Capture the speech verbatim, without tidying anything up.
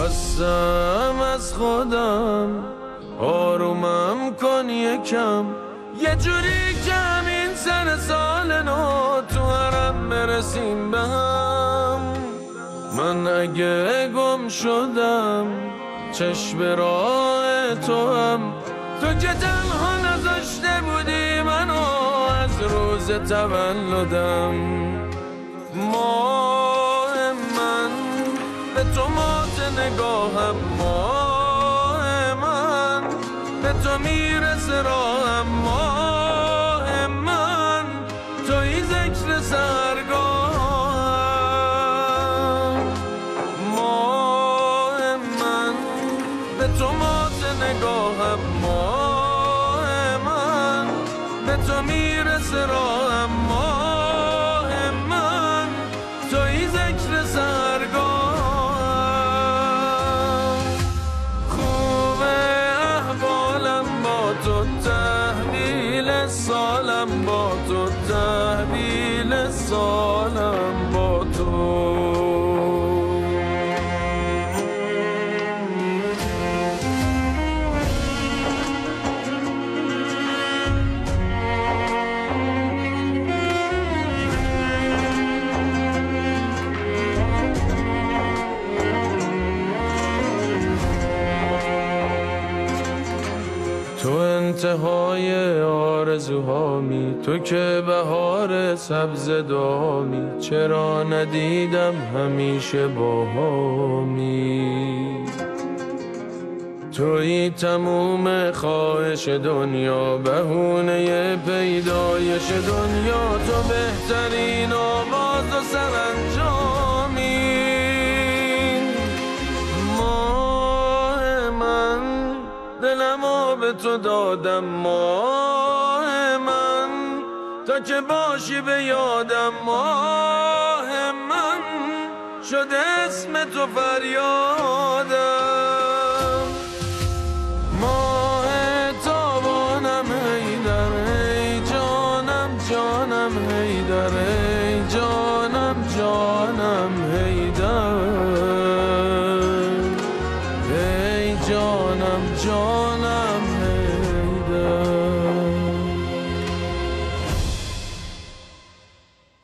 خستم از خودم، آرومم کن یکم، یه جوری که همین سر سال نو تو حرم برسیم به هم. من اگه گم شدم چشم راه تو هم، تو که تنها نذاشته بودی منو از روز تولدم. ماه من به تو مات نگاهم، ماه من به تو میرسه راهم، ماه من توی ذکر سرگاهم. ماه من به تو مات نگاهم، ماه من به تو میرسه راهم، ماه من توی ذکر سرگاهم. خوبه احوالم با تو، تحویل سالم با تو، تحویل سالم با تو. تو انتهای آرزوهامی، تو که بهار سبز دامی، چرا ندیدم همیشه باهامی. توی تموم خواهش دنیا، بهونه پیدایش دنیا، تو بهترین آغاز و سرانجامی. دلمو به تو دادم، ماه من تا که باشی به یادم، ماه من شد اسم تو فریادم. ماه تابانم حیدر، ای جانم جانم حیدر، ای جانم جانم